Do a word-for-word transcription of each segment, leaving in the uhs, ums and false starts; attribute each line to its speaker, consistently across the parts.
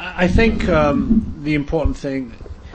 Speaker 1: I think um, the important thing,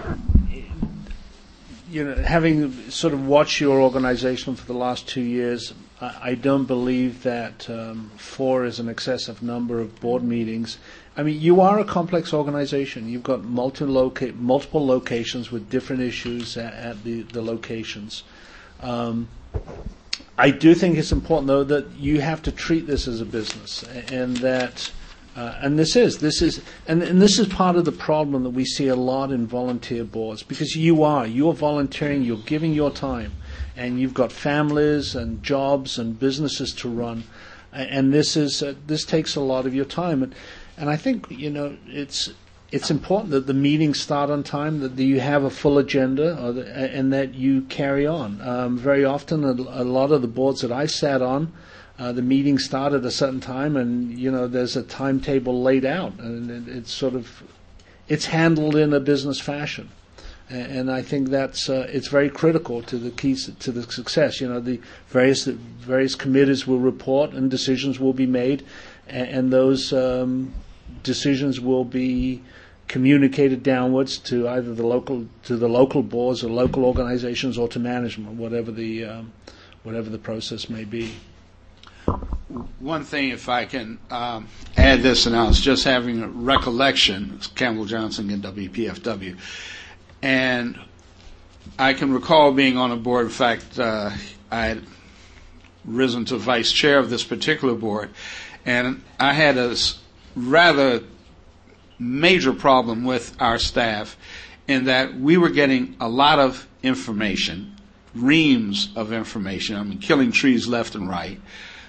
Speaker 1: you know, having sort of watched your organization for the last two years, I, I don't believe that um, four is an excessive number of board meetings. I mean, you are a complex organization. You've got multi-loca- multiple locations with different issues at, at the, the locations. Um, I do think it's important, though, that you have to treat this as a business, and that, uh, and this is, this is, and, and this is part of the problem that we see a lot in volunteer boards, because you are, you're volunteering, you're giving your time, and you've got families and jobs and businesses to run, and this is, uh, this takes a lot of your time, and, and I think, you know, it's, it's important that the meetings start on time, that you have a full agenda, or the, and that you carry on. Um, very often, a, a lot of the boards that I sat on, uh, the meetings start at a certain time, and you know there's a timetable laid out, and it, it's sort of it's handled in a business fashion. And, and I think that's uh, it's very critical to the keys to the success. You know, the various the various committees will report, and decisions will be made, and, and those um, decisions will be communicated downwards to either the local to the local boards or local organizations or to management, whatever the um, whatever the process may be.
Speaker 2: One thing, if I can um, add this, and I was just having a recollection, it's Campbell Johnson in W P F W, and I can recall being on a board. In fact, uh, I had risen to vice chair of this particular board, and I had a rather major problem with our staff in that we were getting a lot of information, reams of information, I mean, killing trees left and right,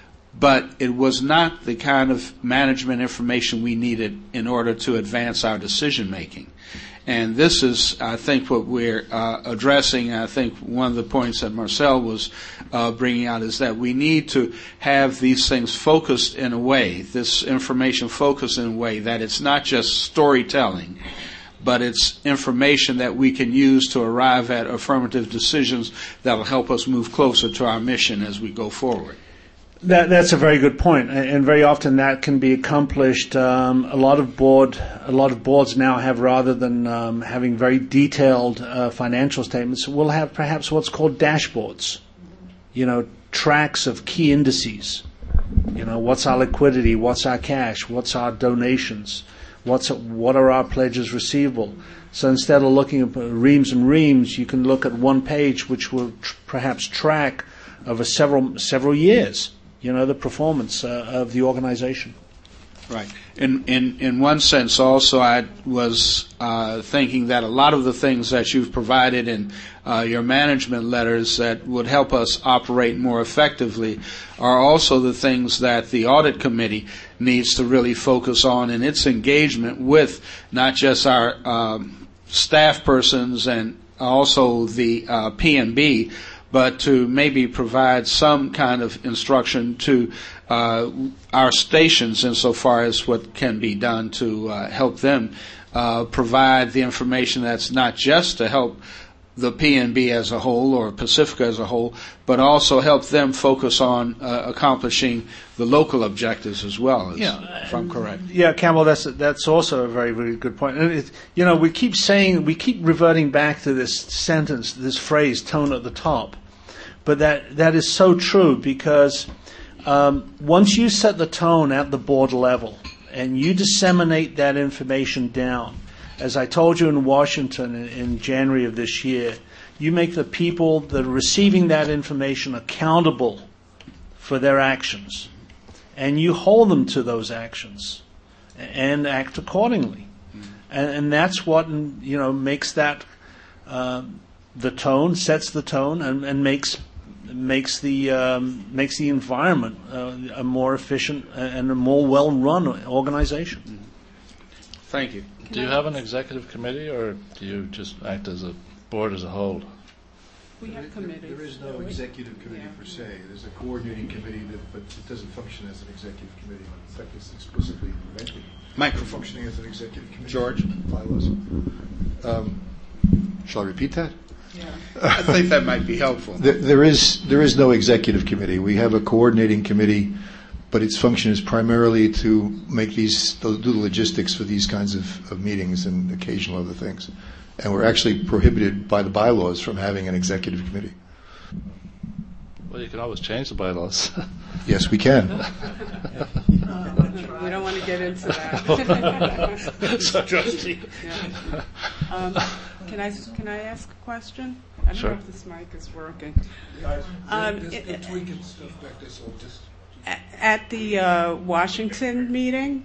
Speaker 2: but it was not the kind of management information we needed in order to advance our decision making. And this is, I think, what we're uh, addressing. I think one of the points that Marcel was uh, bringing out is that we need to have these things focused in a way, this information focused in a way that it's not just storytelling, but it's information that we can use to arrive at affirmative decisions that will help us move closer to our mission as we go forward.
Speaker 1: That, that's a very good point, and very often that can be accomplished. Um, a lot of board, a lot of boards now have, rather than um, having very detailed uh, financial statements, will have perhaps what's called dashboards. You know, tracks of key indices. You know, what's our liquidity? What's our cash? What's our donations? What's what are our pledges receivable? So instead of looking at reams and reams, you can look at one page, which will tr- perhaps track over several several years. You know, the performance uh, of the organization.
Speaker 2: Right. In in in one sense, also, I was uh, thinking that a lot of the things that you've provided in uh, your management letters that would help us operate more effectively are also the things that the audit committee needs to really focus on in its engagement with not just our um, staff persons and also the uh, P and B, but to maybe provide some kind of instruction to uh, our stations insofar as what can be done to uh, help them uh, provide the information that's not just to help the P and B as a whole or Pacifica as a whole, but also help them focus on uh, accomplishing the local objectives as well, as,
Speaker 1: yeah,
Speaker 2: if I'm correct.
Speaker 1: Yeah, Campbell, that's that's also a very, very good point. And it, you know, we keep saying, we keep reverting back to this sentence, this phrase, tone at the top. But that that is so true, because um, once you set the tone at the board level and you disseminate that information down, as I told you in Washington in, in January of this year, you make the people that are receiving that information accountable for their actions, and you hold them to those actions and act accordingly. Mm-hmm. And, and that's what, you know, makes that uh, the tone, sets the tone, and, and makes makes the um, makes the environment uh, a more efficient and a more well-run organization. Mm-hmm.
Speaker 2: Thank you.
Speaker 3: Do you have an executive committee, or do you just act as a board as a whole?
Speaker 4: We have committees.
Speaker 5: There is no executive committee yeah. per se. There's a coordinating committee, that, but it doesn't function as an executive committee. In fact, it's explicitly prevented
Speaker 2: Microphone.
Speaker 5: from functioning as an executive committee.
Speaker 2: George?
Speaker 5: Bylaws. Um, shall I repeat that?
Speaker 4: Yeah.
Speaker 2: I think that might be helpful.
Speaker 5: There, there is there is no executive committee. We have a coordinating committee but its function is primarily to make these, do the logistics for these kinds of, of meetings and occasional other things. And we're actually prohibited by the bylaws from having an executive committee.
Speaker 3: Well, you can always change the bylaws.
Speaker 5: Yes, we can.
Speaker 4: We don't want to get into that.
Speaker 3: So trustee.
Speaker 4: Yeah. Um, can I can I ask a question? I don't
Speaker 3: Sure.
Speaker 4: know if this mic is working.
Speaker 5: Guys,
Speaker 4: Um,
Speaker 5: there's,
Speaker 4: it-
Speaker 5: there's tweaking stuff back there, so just.
Speaker 4: A- At the uh, Washington meeting,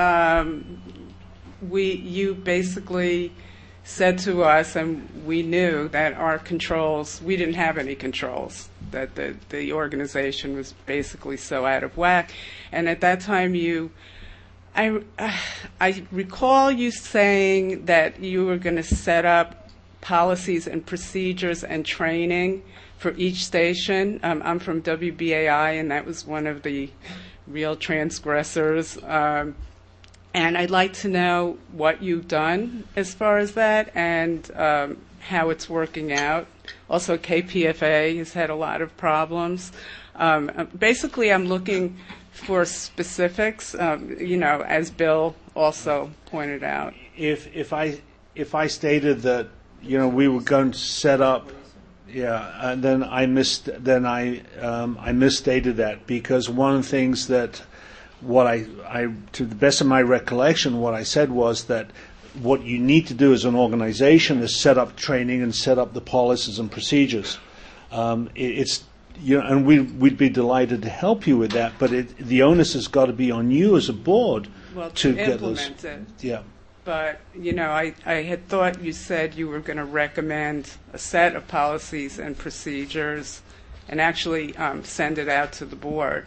Speaker 4: um, we you basically said to us, and we knew that our controls, we didn't have any controls, that the, the organization was basically so out of whack. And at that time, you, I, uh, I recall you saying that you were going to set up policies and procedures and training for each station. Um, I'm from W B A I, and that was one of the real transgressors. Um, and I'd like to know what you've done as far as that, and um, how it's working out. Also, K P F A has had a lot of problems. Um, basically, I'm looking for specifics, um, you know, as Bill also pointed out.
Speaker 1: If if I if I stated that, you know, we were going to set up, yeah, and then I missed then I um, I misstated that, because one of the things that what I I to the best of my recollection, what I said was that what you need to do as an organization is set up training and set up the policies and procedures. Um, it, it's you know, and we we'd be delighted to help you with that, but it, the onus has got to be on you as a board
Speaker 4: Well,
Speaker 1: to
Speaker 4: to
Speaker 1: get those.
Speaker 4: implement it.
Speaker 1: Yeah.
Speaker 4: But, you know, I, I had thought you said you were going to recommend a set of policies and procedures and actually um, send it out to the board.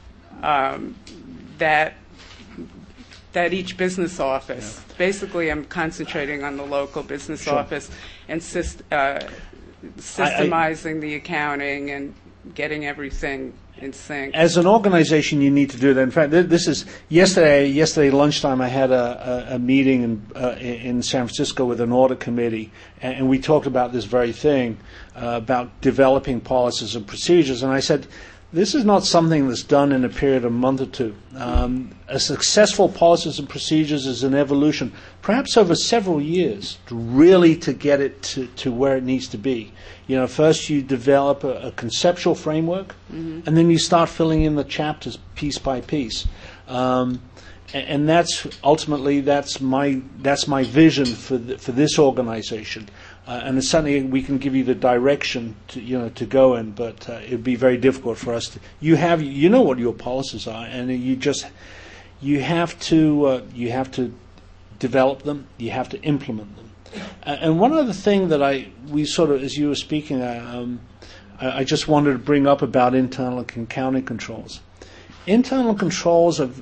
Speaker 4: Um, that that each business office, basically I'm concentrating on the local business
Speaker 1: Sure.
Speaker 4: office and syst, uh, systemizing the accounting and getting everything in sync.
Speaker 1: As an organization, you need to do that. In fact, th- this is yesterday. Yesterday lunchtime, I had a, a, a meeting in uh, in San Francisco with an audit committee, and, and we talked about this very thing, uh, about developing policies and procedures. And I said, this is not something that's done in a period of a month or two. Um, a successful policies and procedures is an evolution, perhaps over several years, to really to get it to, to where it needs to be. You know, first you develop a, a conceptual framework, mm-hmm. and then you start filling in the chapters piece by piece. Um, and, and that's ultimately that's my that's my vision for the, for this organization. Uh, and it's certainly we can give you the direction to you know to go in, but uh, it'd be very difficult for us to. You have you know what your policies are, and you just you have to uh, you have to develop them. You have to implement them. Uh, and one other thing that I we sort of as you were speaking, uh, um, I, I just wanted to bring up about internal and county controls. Internal controls of,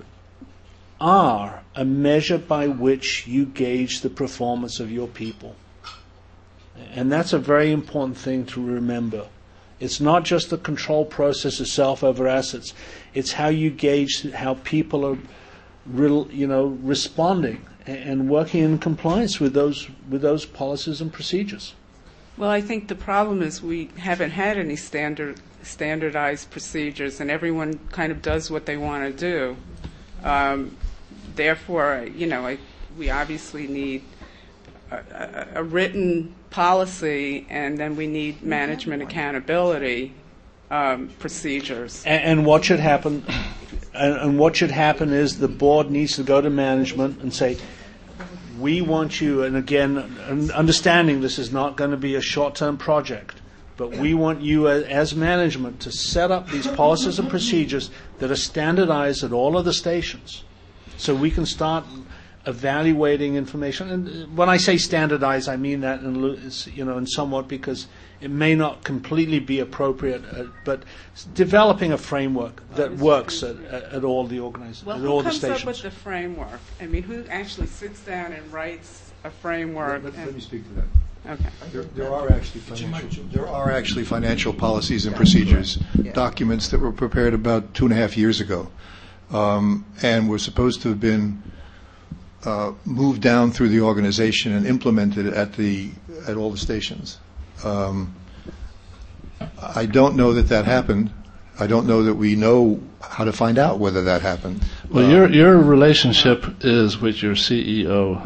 Speaker 1: are a measure by which you gauge the performance of your people. And that's a very important thing to remember. It's not just the control process itself over assets. It's how you gauge how people are, real, you know, responding and working in compliance with those with those policies and procedures.
Speaker 4: Well, I think the problem is we haven't had any standard standardized procedures, and everyone kind of does what they want to do. Um, therefore, you know, I, we obviously need a, a, a written policy, and then we need management accountability um, procedures.
Speaker 1: And, and what should happen? And, and what should happen is the board needs to go to management and say, "We want you." And again, understanding this is not going to be a short-term project, but we want you as, as management to set up these policies and procedures that are standardized at all of the stations, so we can start evaluating information. And when I say standardized, I mean that in, you know, in somewhat, because it may not completely be appropriate, uh, but developing a framework that works at, at all the organizations,
Speaker 4: Well,
Speaker 1: at
Speaker 4: who
Speaker 1: all the
Speaker 4: comes
Speaker 1: stations.
Speaker 4: up with the framework? I mean, who actually sits down and writes a framework?
Speaker 5: Let, let,
Speaker 4: and-
Speaker 5: let me speak to that.
Speaker 4: Okay.
Speaker 5: There, there are actually financial, there are actually financial policies and procedures, documents that were prepared about two and a half years ago, um, and were supposed to have been uh, moved down through the organization and implemented at the at all the stations. Um, I don't know that that happened. I don't know that we know how to find out whether that happened.
Speaker 3: Well,
Speaker 5: Uh,
Speaker 3: your your relationship is with your C E O,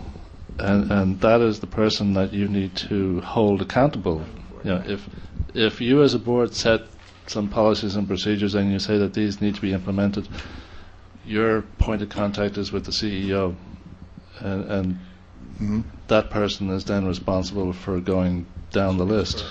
Speaker 3: and and that is the person that you need to hold accountable. You know, if if you as a board set some policies and procedures and you say that these need to be implemented, your point of contact is with the C E O, and, and
Speaker 5: mhm.
Speaker 3: that person is then responsible for going down the list.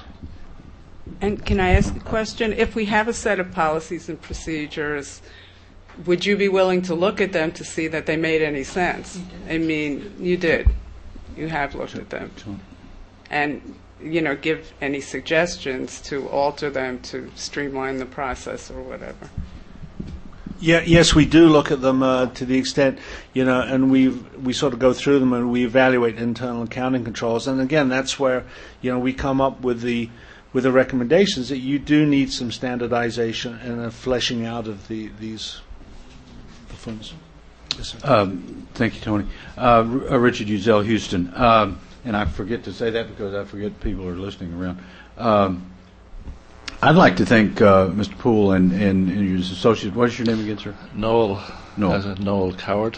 Speaker 4: And can I ask a question? If we have a set of policies and procedures, would you be willing to look at them to see that they made any sense? I mean, you did. You have looked at them. And, you know, give any suggestions to alter them to streamline the process or whatever.
Speaker 1: Yeah, yes, we do look at them uh, to the extent, you know, and we we sort of go through them and we evaluate internal accounting controls. And again, that's where, you know, we come up with the with the recommendations that you do need some standardization and a fleshing out of the these the funds. Yes, sir.
Speaker 6: Um, thank you, Tony. Uh, R- uh, Richard Uzell, Houston. Um, and I forget to say that because I forget people are listening around. Um, I'd like to thank uh, Mister Poole and, and, and his associate. What is your name again, sir?
Speaker 3: Noel,
Speaker 6: Noel.
Speaker 3: as a Noel Coward.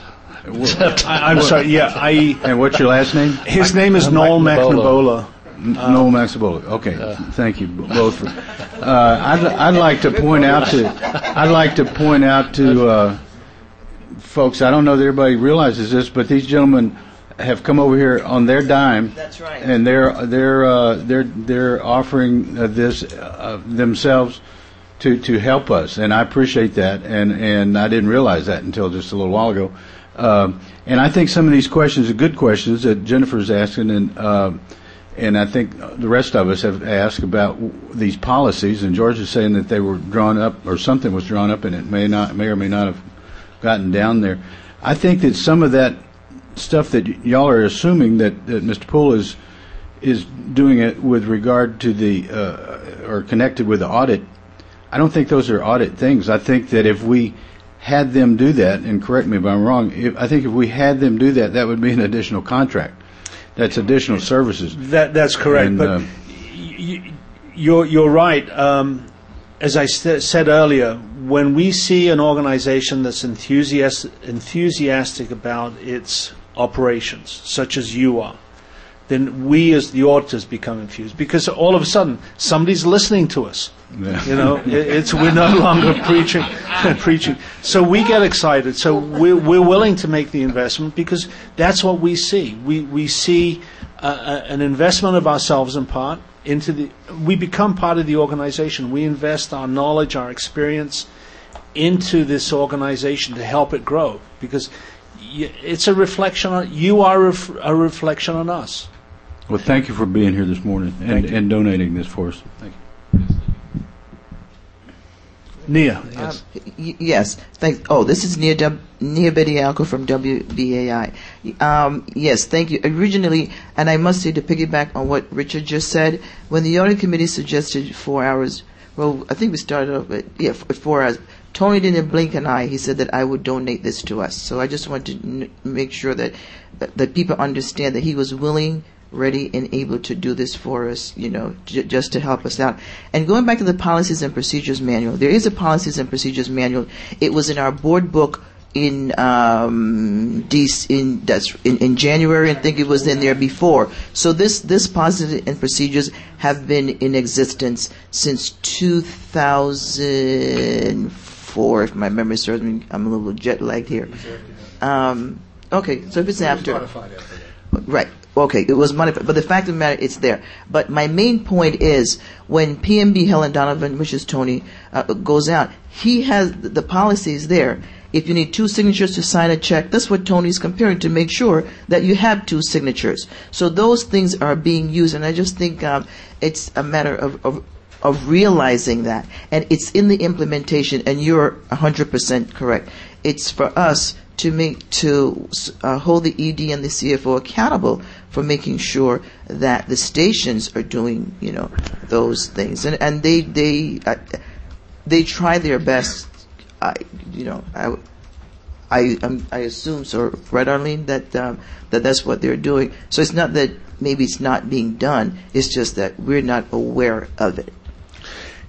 Speaker 1: I, I'm sorry. Yeah, I.
Speaker 6: And what's your last name?
Speaker 1: His name is
Speaker 3: I'm
Speaker 1: Noel
Speaker 3: McNabola.
Speaker 1: McNabola.
Speaker 6: N- Noel Maxibola. Okay, thank you b- both. For, uh, I'd, I'd like to point out to I'd like to point out to uh, folks. I don't know that everybody realizes this, but these gentlemen have come over here on their dime.
Speaker 7: That's right.
Speaker 6: And they're they're uh, they're they're offering uh, this uh, themselves to to help us, and I appreciate that. And and I didn't realize that until just a little while ago. Um, and I think some of these questions are good questions that Jennifer's asking, and. Uh, And I think the rest of us have asked about w- these policies, and George is saying that they were drawn up, or something was drawn up, and it may not, may or may not have gotten down there. I think that some of that stuff that y- y'all are assuming that, that Mister Poole is is doing it with regard to the uh, or connected with the audit. I don't think those are audit things. I think that if we had them do that, and correct me if I'm wrong, if, I think if we had them do that, that would be an additional contract. That's additional services.
Speaker 1: That that's correct.
Speaker 6: And,
Speaker 1: but
Speaker 6: uh,
Speaker 1: y- y- you're you're right. Um, as I st- said earlier, when we see an organization that's enthusiast- enthusiastic about its operations, such as you are, then we as the auditors become infused because all of a sudden somebody's listening to us.
Speaker 6: Yeah.
Speaker 1: You know, it, it's we're no longer preaching, preaching. So we get excited. So we're, we're willing to make the investment because that's what we see. We we see uh, a, an investment of ourselves in part into the. We become part of the organization. We invest our knowledge, our experience into this organization to help it grow because y- it's a reflection on you. Are a, ref- a reflection on us.
Speaker 6: Well, thank you for being here this morning and,
Speaker 1: Thank you.
Speaker 6: and donating this for us. Thank you.
Speaker 1: Nia, yes.
Speaker 7: Um, y- yes. Thank. Oh, this is Nia, w- Nia Bedialco from W B A I. Um, yes, thank you. Originally, and I must say to piggyback on what Richard just said, when the audit committee suggested four hours, well, I think we started off at, yeah, f- at four hours. Tony didn't blink an eye. He said that I would donate this to us. So I just want to n- make sure that, that that people understand that he was willing, ready, and able to do this for us, you know, j- just to help us out. And going back to the policies and procedures manual, there is a policies and procedures manual. It was in our board book in um dec- in that's in, in January. I think it was in there before. So this this policies and procedures have been in existence since two thousand four, if my memory serves me. I'm a little jet lagged here. Um, okay, so if it's after, right. Okay, it was modified, but the fact of the matter, it's there. But my main point is, when P M B Helen Donovan, which is Tony, uh, goes out, he has the policies there. If you need two signatures to sign a check, that's what Tony's comparing to make sure that you have two signatures. So those things are being used, and I just think um, it's a matter of, of of realizing that, and it's in the implementation. And you're one hundred percent correct. It's for us to make to uh, hold the E D and the C F O accountable for making sure that the stations are doing, you know, those things, and and they they uh, they try their best. I you know I I um, I assume so, right, Arlene, that um, that that's what they're doing. So it's not that maybe it's not being done. It's just that we're not aware of it.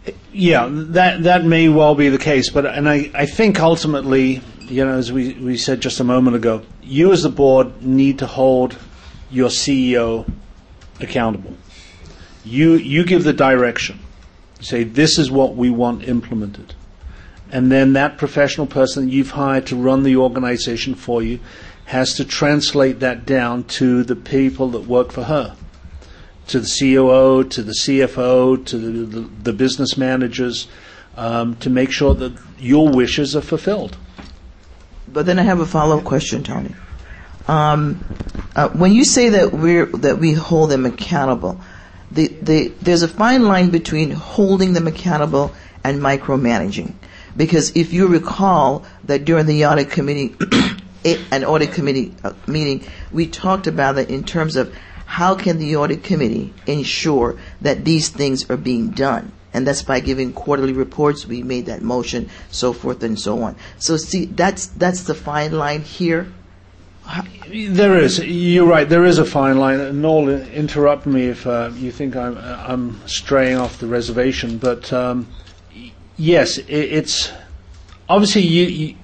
Speaker 1: Yeah, that that may well be the case, but and I, I think ultimately, you know, as we, we said just a moment ago, you as the board need to hold your C E O accountable. You you give the direction. Say, this is what we want implemented. And then that professional person that you've hired to run the organization for you has to translate that down to the people that work for her, to the C O O, to the C F O, to the, the, the business managers, um, to make sure that your wishes are fulfilled.
Speaker 7: But then I have a follow-up question, Tony. Um, uh, when you say that we're that we hold them accountable, the, the, there's a fine line between holding them accountable and micromanaging. Because if you recall that during the audit committee, an audit committee uh, meeting, we talked about it in terms of how can the audit committee ensure that these things are being done. And that's by giving quarterly reports. We made that motion, so forth and so on. So see, that's that's the fine line here.
Speaker 1: There is. You're right. There is a fine line. Noel, interrupt me if uh, you think I'm I'm straying off the reservation. But um, yes, it, it's obviously you, you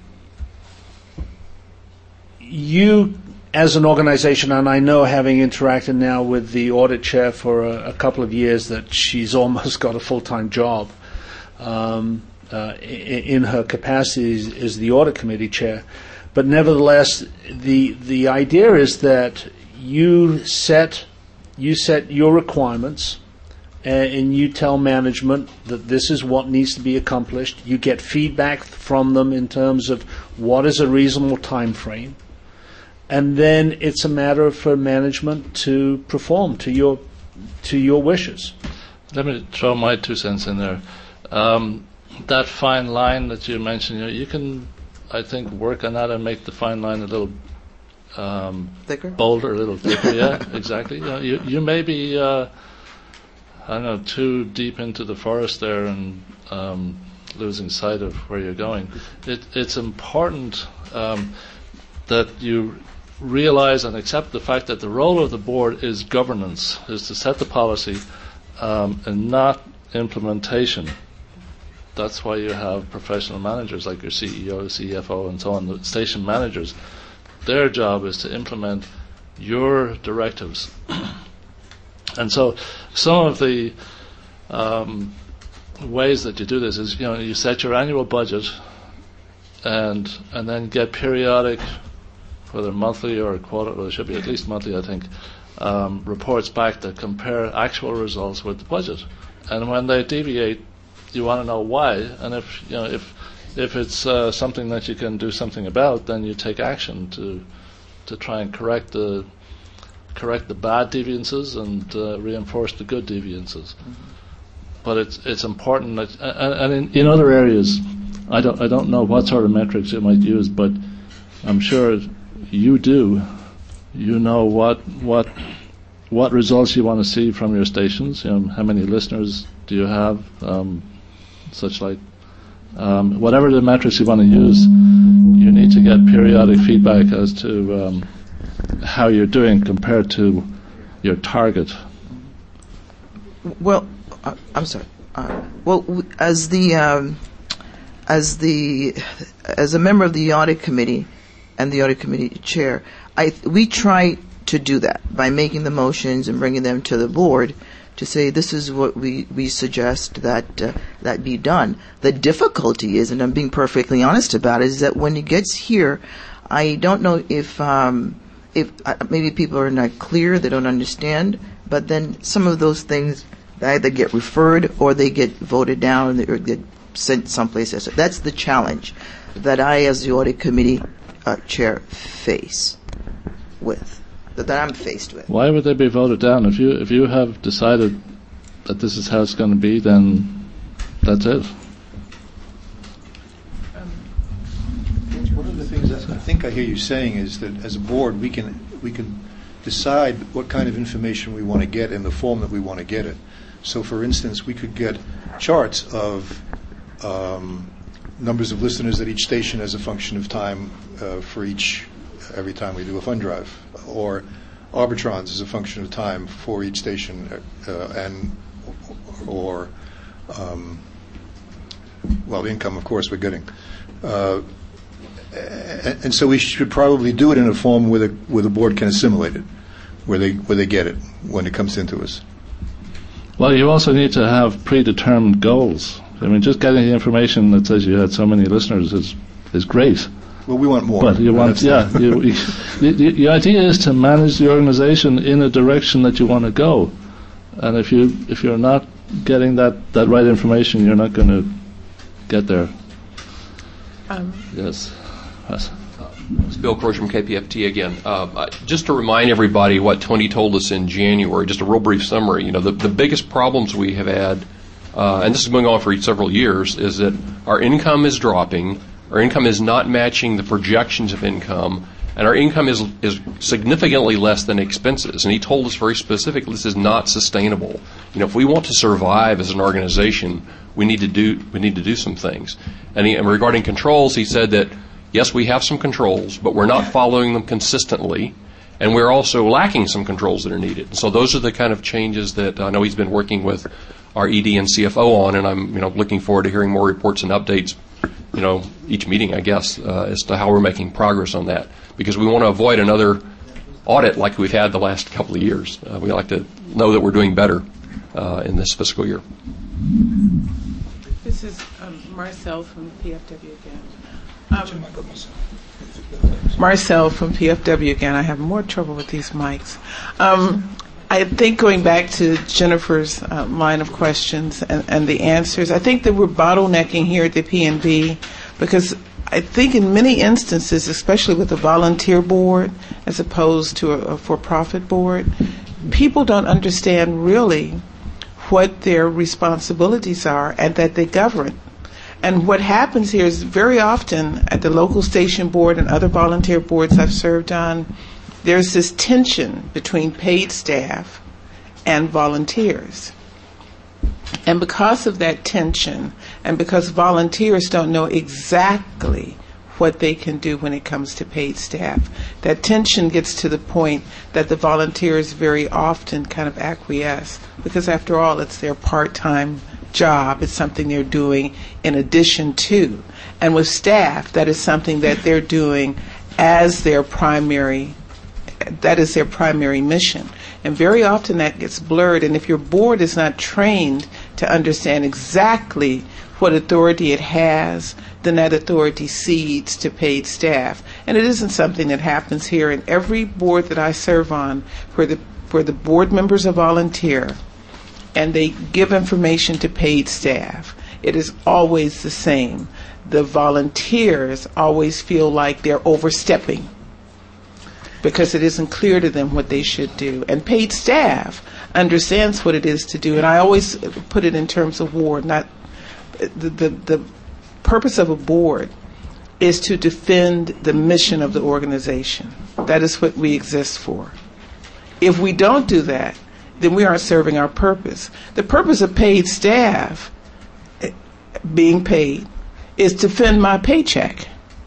Speaker 1: you as an organization, and I know having interacted now with the audit chair for a, a couple of years that she's almost got a full-time job um, uh, in, in her capacity as, as the audit committee chair. But nevertheless, the the idea is that you set you set your requirements, and, and you tell management that this is what needs to be accomplished. You get feedback from them in terms of what is a reasonable time frame, and then it's a matter for management to perform to your to your wishes.
Speaker 3: Let me throw my two cents in there. Um, that fine line that you mentioned, you know, you can, I think, work on that and make the fine line a little um,
Speaker 7: thicker,
Speaker 3: bolder, a little thicker. Yeah, exactly. You know, you, you may be, uh, I don't know, too deep into the forest there and um, losing sight of where you're going. It, it's important um, that you realize and accept the fact that the role of the board is governance, is to set the policy um, and not implementation. That's why you have professional managers like your C E O, C F O, and so on, the station managers. Their job is to implement your directives. And so some of the um, ways that you do this is, you know, you set your annual budget and and then get periodic, whether monthly or quarterly, well, it should be at least monthly, I think, um, reports back that compare actual results with the budget. And when they deviate, you want to know why, and if you know if if it's uh, something that you can do something about, then you take action to to try and correct the correct the bad deviances and uh, reinforce the good deviances. Mm-hmm. But it's it's important that, and, and in, in other areas, I don't I don't know what sort of metrics you might use, but I'm sure you do. You know what what what results you want to see from your stations. You know, how many listeners do you have? Um, such like um, whatever the metrics you want to use, you need to get periodic feedback as to um, how you're doing compared to your target.
Speaker 7: Well, uh, I'm sorry. Uh, well, w- as the um, as the as a member of the audit committee and the audit committee chair, I we try to do that by making the motions and bringing them to the board to say this is what we, we suggest that uh, that be done. The difficulty is, and I'm being perfectly honest about it, is that when it gets here, I don't know if um, if uh, maybe people are not clear, they don't understand, but then some of those things either get referred or they get voted down or get sent someplace else. That's the challenge that I, as the audit committee uh, chair, face with. That I'm faced with.
Speaker 3: Why would they be voted down? If you if you have decided that this is how it's going to be, then that's it.
Speaker 5: Um, one of the things that I think I hear you saying is that as a board we can we can decide what kind of information we want to get in the form that we want to get it. So, for instance, we could get charts of um, numbers of listeners at each station as a function of time uh, for each every time we do a fund drive, or arbitrons as a function of time for each station, uh, and or um, well, income, of course, we're getting. Uh, and, and so we should probably do it in a form where the, where the board can assimilate it, where they where they get it when it comes into us.
Speaker 3: Well, you also need to have predetermined goals. I mean, just getting the information that says you had so many listeners is is great.
Speaker 5: Well, we want more.
Speaker 3: But you want, yeah. you, you, the, the, the idea is to manage the organization in a direction that you want to go, and if you if you're not getting that, that right information, you're not going to get there.
Speaker 8: Um,
Speaker 3: yes. yes.
Speaker 8: It's Bill Croce from K P F T again. Uh, just to remind everybody what Tony told us in January, just a real brief summary. You know, the, the biggest problems we have had, uh, and this is going on for several years, is that our income is dropping, our income is not matching the projections of income, and our income is is significantly less than expenses. And he told us very specifically this is not sustainable. You know, if we want to survive as an organization, we need to do we need to do some things. And, he, and regarding controls, he said that yes, we have some controls, but we're not following them consistently, and we're also lacking some controls that are needed. And so those are the kind of changes that I know he's been working with our E D and C F O on, and I'm you know looking forward to hearing more reports and updates, you know, each meeting, I guess, uh, as to how we're making progress on that, because we want to avoid another audit like we've had the last couple of years. Uh, we like to know that we're doing better uh, in this fiscal year.
Speaker 9: This is um, Marcel from P F W again. Um, Marcel from P F W again. I have more trouble with these mics. Um, I think going back to Jennifer's uh, line of questions and, and the answers, I think that we're bottlenecking here at the P N B because I think in many instances, especially with a volunteer board as opposed to a, a for-profit board, people don't understand really what their responsibilities are and that they govern. And what happens here is very often at the local station board and other volunteer boards I've served on, there's this tension between paid staff and volunteers. And because of that tension, and because volunteers don't know exactly what they can do when it comes to paid staff, that tension gets to the point that the volunteers very often kind of acquiesce, because after all, it's their part-time job. It's something they're doing in addition to. And with staff, that is something that they're doing as their primary, that is their primary mission. And very often that gets blurred, and if your board is not trained to understand exactly what authority it has, then that authority cedes to paid staff. And it isn't something that happens here. In every board that I serve on, where the, where the board members are volunteer, and they give information to paid staff, it is always the same. The volunteers always feel like they're overstepping because it isn't clear to them what they should do. And paid staff understands what it is to do. And I always put it in terms of ward, not the, the, the purpose of a board is to defend the mission of the organization. That is what we exist for. If we don't do that, then we aren't serving our purpose. The purpose of paid staff, being paid, is to defend my paycheck.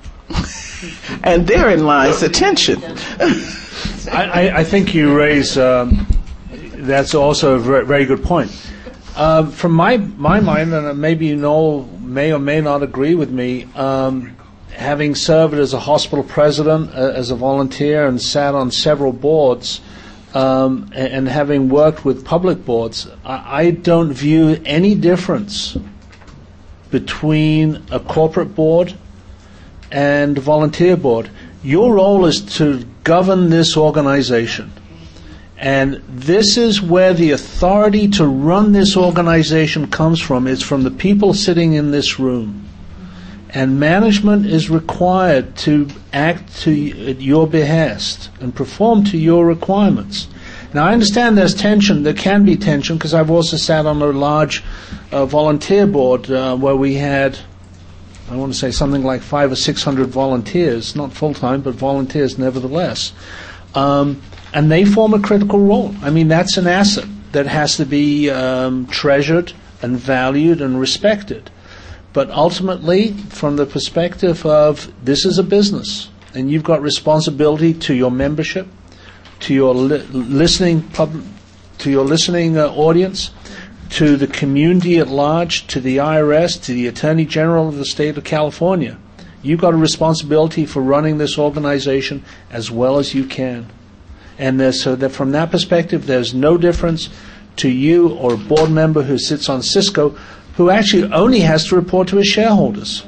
Speaker 9: And therein lies the tension.
Speaker 1: I, I, I think you raise, um, that's also a very, very good point. Uh, from my, my mind, and maybe you know, may or may not agree with me, um, having served as a hospital president, uh, as a volunteer, and sat on several boards, Um, and, and having worked with public boards, I, I don't view any difference between a corporate board and a volunteer board. Your role is to govern this organization. And this is where the authority to run this organization comes from. It's from the people sitting in this room. And management is required to act to at your behest and perform to your requirements. Now, I understand there's tension. There can be tension because I've also sat on a large uh, volunteer board uh, where we had, I want to say something like five or six hundred volunteers, not full-time, but volunteers nevertheless. Um, and they form a critical role. I mean, that's an asset that has to be um, treasured and valued and respected. But ultimately, from the perspective of this is a business, and you've got responsibility to your membership, to your li- listening pub- to your listening uh, audience, to the community at large, to the I R S, to the Attorney General of the state of California. You've got a responsibility for running this organization as well as you can. And there's, so that from that perspective, there's no difference to you or a board member who sits on Cisco who actually only has to report to his shareholders.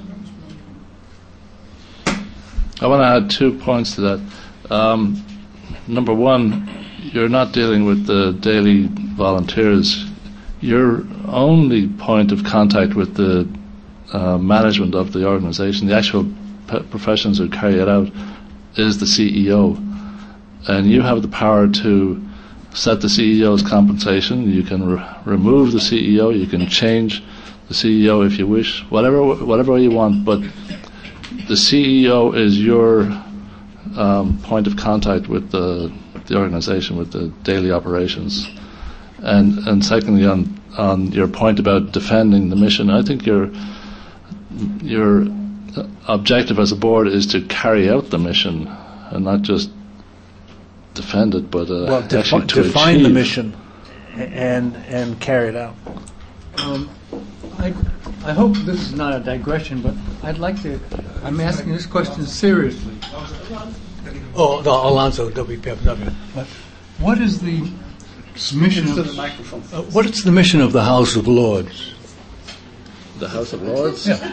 Speaker 3: I want to add two points to that. Um, number one, you're not dealing with the daily volunteers. Your only point of contact with the uh, management of the organization, the actual p- professions who carry it out, is the C E O. And you have the power to set the C E O's compensation. You can re- remove the C E O. You can change the C E O if you wish, whatever whatever way you want. But the C E O is your um, point of contact with the the organization, with the daily operations. And and secondly, on on your point about defending the mission, I think your your objective as a board is to carry out the mission and not just defend it, but uh,
Speaker 1: well, defi-
Speaker 3: actually to
Speaker 1: define
Speaker 3: achieve.
Speaker 1: the mission and and carry it out.
Speaker 10: Um, I, I hope this is not a digression, but I'd like to. I'm asking this question seriously. Oh, no, Alonzo, W P F W. But what is the mission? Of, the microphone. Uh, what is the mission of the House of Lords?
Speaker 3: The House of Lords?
Speaker 10: Yeah.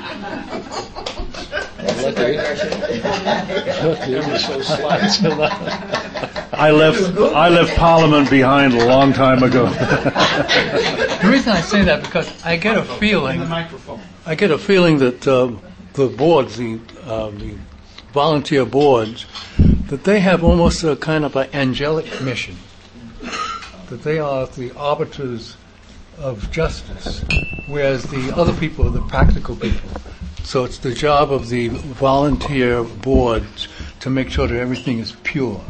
Speaker 1: I left I left Parliament behind a long time ago.
Speaker 10: The reason I say that because I get a feeling. I get a feeling that uh, the boards, the uh, the volunteer boards, that they have almost a kind of an angelic mission. That they are the arbiters of justice, whereas the other people are the practical people. So it's the job of the volunteer boards to make sure that everything is pure.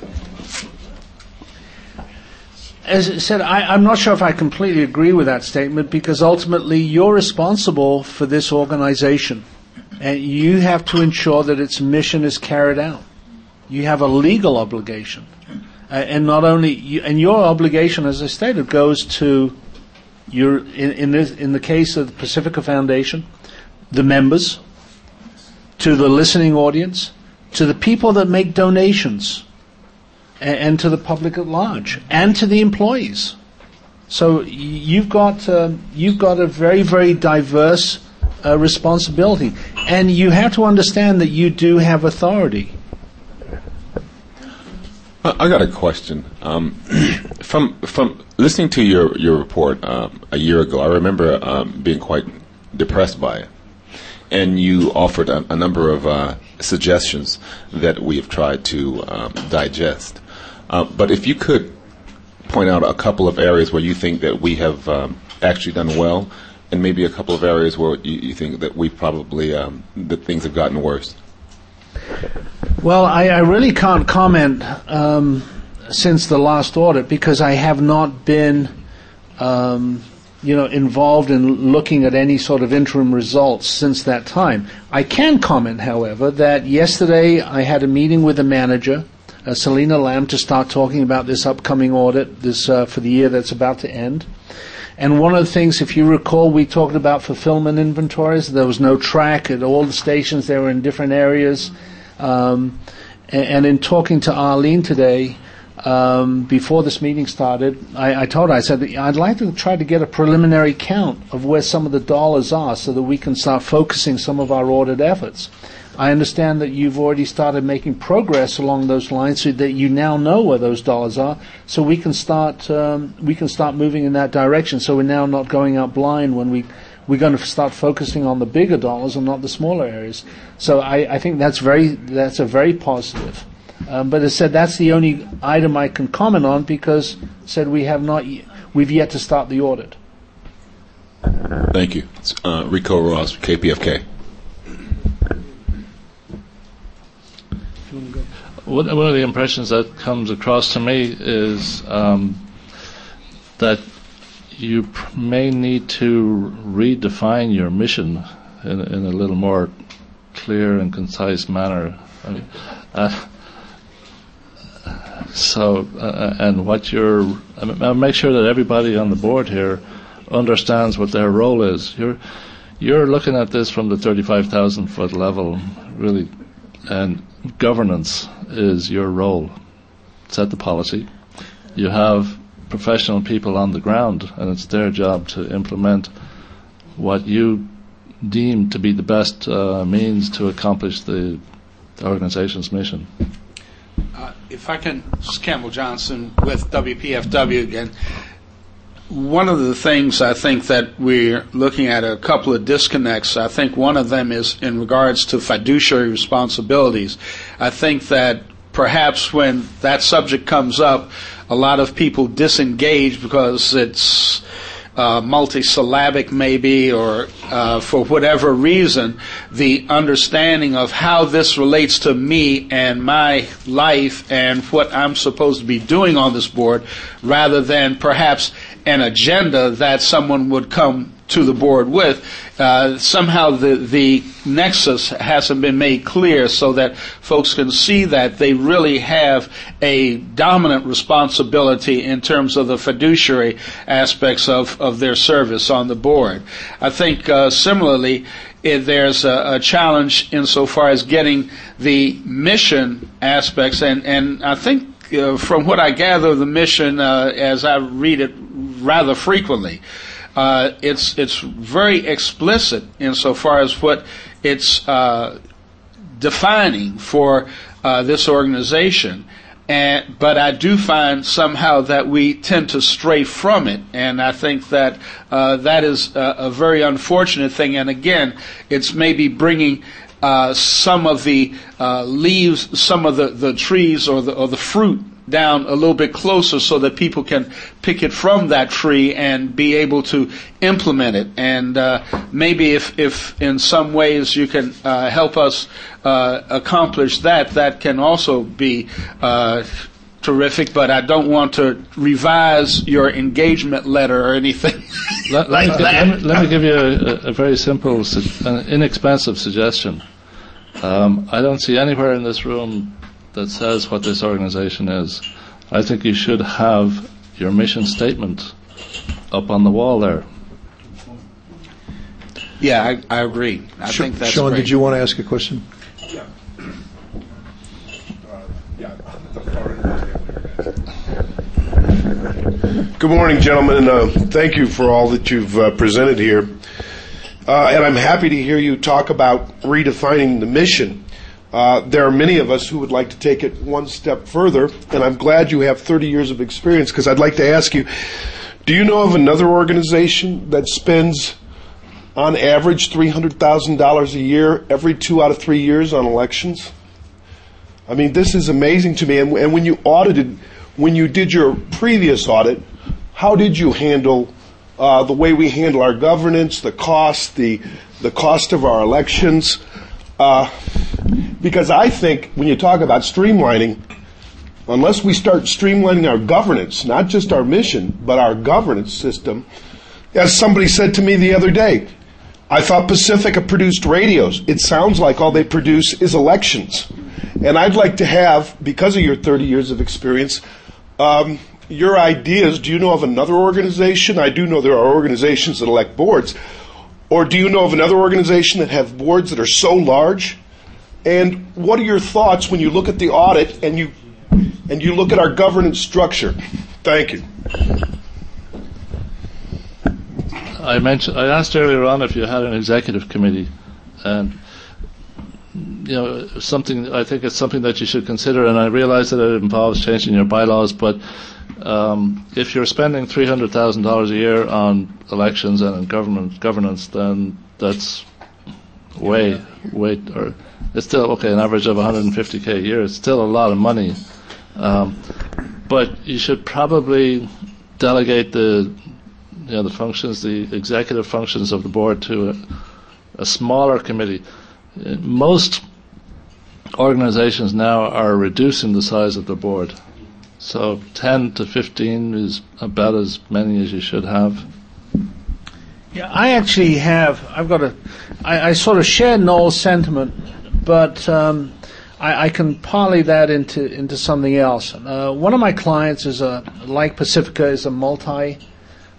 Speaker 1: As I said, I, I'm not sure if I completely agree with that statement, because ultimately you're responsible for this organization, and you have to ensure that its mission is carried out. You have a legal obligation, uh, and not only you, and your obligation, as I stated, goes to your in in, this, in the case of the Pacifica Foundation, the members, to the listening audience, to the people that make donations, and, and to the public at large, and to the employees. So you've got uh, you've got a very very diverse uh, responsibility, and you have to understand that you do have authority.
Speaker 11: I got a question. Um, from from listening to your your report um, a year ago, I remember um, being quite depressed by it, and you offered a, a number of uh, suggestions that we have tried to um, digest. Uh, but if you could point out a couple of areas where you think that we have um, actually done well, and maybe a couple of areas where you, you think that we probably um, that things have gotten worse.
Speaker 1: Well, I, I really can't comment um, since the last audit, because I have not been, um, you know, involved in looking at any sort of interim results since that time. I can comment, however, that yesterday I had a meeting with the manager, uh, Selena Lamb, to start talking about this upcoming audit, this uh, for the year that's about to end. And one of the things, if you recall, we talked about fulfillment inventories. There was no track at all the stations. They were in different areas. Um, and, and in talking to Arlene today, um, before this meeting started, I, I told her, I said, I'd like to try to get a preliminary count of where some of the dollars are so that we can start focusing some of our audit efforts. I understand that you've already started making progress along those lines, so that you now know where those dollars are, so we can start um, we can start moving in that direction. So we're now not going out blind when we we're going to start focusing on the bigger dollars and not the smaller areas. So I, I think that's very that's a very positive. Um, but as I said, that's the only item I can comment on, because I said we have not y- we've yet to start the audit.
Speaker 11: Thank you. It's, uh, Rico Ross, K P F K.
Speaker 3: One of the impressions that comes across to me is um, that you pr- may need to redefine your mission in, in a little more clear and concise manner. I mean, uh, so, uh, and what you're, I mean, I'll make sure that everybody on the board here understands what their role is. You're you're looking at this from the thirty-five thousand foot level, really, and governance is your role. Set the policy. You have professional people on the ground, and it's their job to implement what you deem to be the best uh, means to accomplish the, the organization's mission.
Speaker 2: Uh, if I can, this is Campbell Johnson with W P F W again. One of the things I think that we're looking at are a couple of disconnects. I think one of them is in regards to fiduciary responsibilities. I think that perhaps when that subject comes up, a lot of people disengage because it's uh, multisyllabic maybe, or uh, for whatever reason, the understanding of how this relates to me and my life and what I'm supposed to be doing on this board, rather than perhaps an agenda that someone would come to the board with. Uh, somehow the, the nexus hasn't been made clear so that folks can see that they really have a dominant responsibility in terms of the fiduciary aspects of, of their service on the board. I think uh, similarly, if there's a, a challenge insofar as getting the mission aspects, and, and I think uh, from what I gather of the mission uh, as I read it rather frequently, Uh, it's it's very explicit insofar as what it's uh, defining for uh, this organization, and but I do find somehow that we tend to stray from it, and I think that uh, that is a, a very unfortunate thing. And again, it's maybe bringing uh, some of the uh, leaves, some of the, the trees or the or the fruit down a little bit closer so that people can pick it from that tree and be able to implement it. And uh, maybe if, if in some ways you can uh, help us uh, accomplish that, that can also be uh, terrific. But I don't want to revise your engagement letter or anything
Speaker 3: let,
Speaker 2: like
Speaker 3: let,
Speaker 2: that.
Speaker 3: Let me, let me give you a, a very simple, uh, inexpensive suggestion. Um, I don't see anywhere in this room that says what this organization is. I think you should have your mission statement up on the wall there.
Speaker 2: Yeah, I, I agree. I
Speaker 5: Sh-
Speaker 2: think that's
Speaker 5: Sean,
Speaker 2: great.
Speaker 5: did you want to ask a question?
Speaker 12: Yeah. Uh, yeah. Good morning, gentlemen. Uh, thank you for all that you've uh, presented here. Uh, and I'm happy to hear you talk about redefining the mission. Uh, there are many of us who would like to take it one step further, and I'm glad you have thirty years of experience, because I'd like to ask you, do you know of another organization that spends, on average, three hundred thousand dollars a year every two out of three years on elections? I mean, this is amazing to me. And, and when you audited, when you did your previous audit, how did you handle uh, the way we handle our governance, the cost, the the cost of our elections? Uh, because I think when you talk about streamlining, unless we start streamlining our governance, not just our mission, but our governance system, as somebody said to me the other day, I thought Pacifica produced radios. It sounds like all they produce is elections. And I'd like to have, because of your thirty years of experience, um, your ideas. Do you know of another organization? I do know there are organizations that elect boards. Or do you know of another organization that have boards that are so large? And what are your thoughts when you look at the audit and you and you look at our governance structure? Thank you.
Speaker 3: I mentioned, I asked earlier on if you had an executive committee, and you know, something. I think it's something that you should consider. And I realize that it involves changing your bylaws, but um, if you're spending three hundred thousand dollars a year on elections and in government governance, then that's way, way, or it's still okay. An average of one hundred fifty k a year. It's still a lot of money, um, but you should probably delegate the, you know, the functions, the executive functions of the board to a, a smaller committee. Uh, most organizations now are reducing the size of the board, so ten to fifteen is about as many as you should have.
Speaker 1: Yeah, I actually have. I've got a. I, I sort of share Noel's sentiment, but um, I, I can parlay that into into something else. Uh, one of my clients is a, like Pacifica, is a multi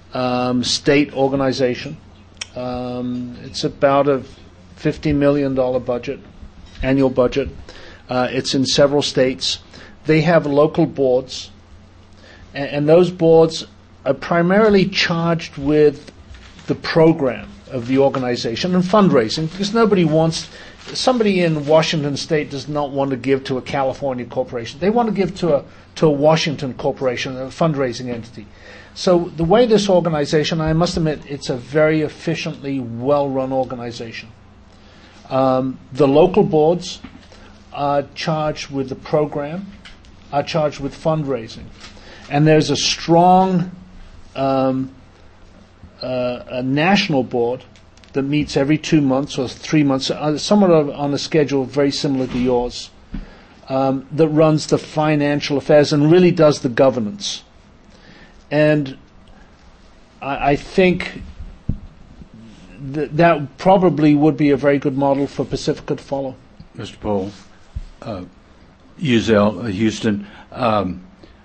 Speaker 1: um, state organization. Um, it's about a fifty million dollars budget, annual budget. Uh, it's in several states. They have local boards, and, and those boards are primarily charged with the program of the organization and fundraising, because nobody wants, somebody in Washington State does not want to give to a California corporation. They want to give to a to a Washington corporation, a fundraising entity. So the way this organization, I must admit, it's a very efficiently well-run organization. Um, the local boards are charged with the program, are charged with fundraising, and there's a strong um, uh, a national board that meets every two months or three months, uh, somewhat on a schedule very similar to yours, um, that runs the financial affairs and really does the governance. And I, I think th- that probably would be a very good model for Pacifica to follow.
Speaker 6: Mister Pohl, uh, Uzel, uh, Houston, um,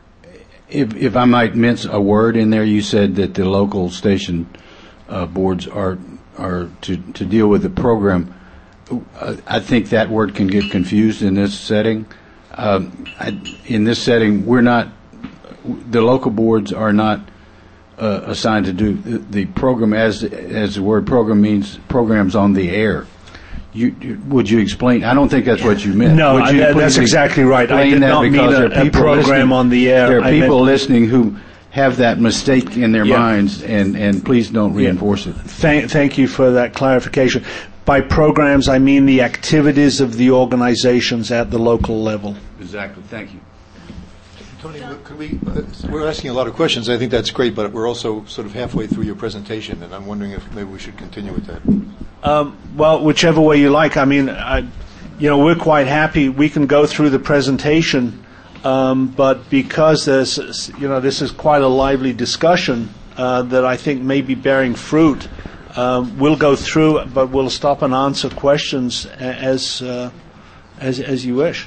Speaker 6: if, if I might mince a word in there, you said that the local station uh, boards are are to, to deal with the program. Uh, I think that word can get confused in this setting. Um, I, in this setting, we're not, the local boards are not uh, assigned to do the, the program, as as the word program means, programs on the air. You, you, would you explain? I don't think that's what you meant.
Speaker 1: No,
Speaker 6: would you
Speaker 1: I, that's exactly right. I did
Speaker 6: that
Speaker 1: not mean a, a program on the air.
Speaker 6: There are
Speaker 1: I
Speaker 6: people
Speaker 1: meant,
Speaker 6: listening who have that mistake in their
Speaker 1: yeah.
Speaker 6: minds, and, and please don't reinforce it.
Speaker 1: Thank, thank you for that clarification. By programs, I mean the activities of the organizations at the local level.
Speaker 6: Exactly. Thank you.
Speaker 5: Tony, could we, uh, we're asking a lot of questions. I think that's great, but we're also sort of halfway through your presentation, and I'm wondering if maybe we should continue with that.
Speaker 1: Um, well, whichever way you like. I mean, I, you know, we're quite happy. We can go through the presentation, um, but because there's, you know, this is quite a lively discussion uh, that I think may be bearing fruit. Um, we'll go through, but we'll stop and answer questions as uh, as as you wish.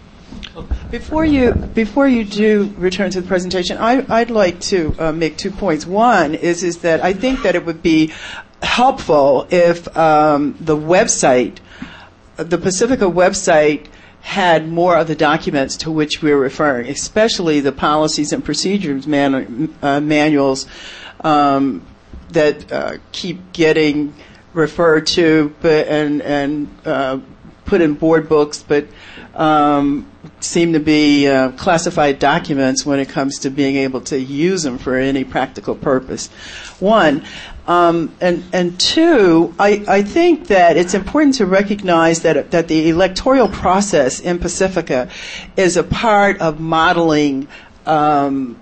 Speaker 9: Before you before you do return to the presentation, I, I'd like to uh, make two points. One is is that I think that it would be helpful if um, the website, the Pacifica website, had more of the documents to which we're referring, especially the policies and procedures man, uh, manuals um, that uh, keep getting referred to but, and, and uh, put in board books, but um, seem to be uh, classified documents when it comes to being able to use them for any practical purpose. One. Um, and, and two, I, I think that it's important to recognize that that the electoral process in Pacifica is a part of modeling um,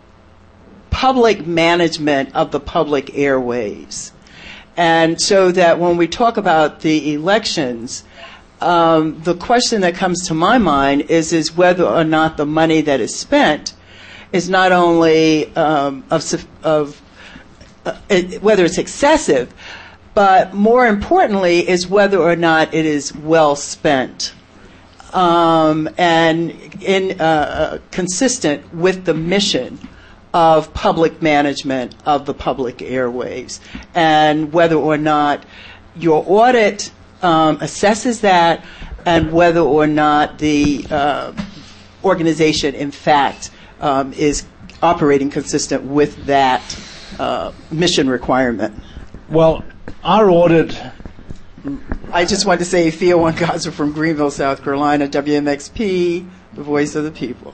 Speaker 9: public management of the public airways. And so that when we talk about the elections, um, the question that comes to my mind is, is whether or not the money that is spent is not only um, of, of Uh, it, whether it's excessive, but more importantly is whether or not it is well spent um, and in uh, consistent with the mission of public management of the public airwaves, and whether or not your audit um, assesses that, and whether or not the uh, organization in fact um, is operating consistent with that Uh, mission requirement.
Speaker 1: Well, our audit.
Speaker 9: I just want to say, Theo Wangaza from Greenville, South Carolina, W M X P, the voice of the people.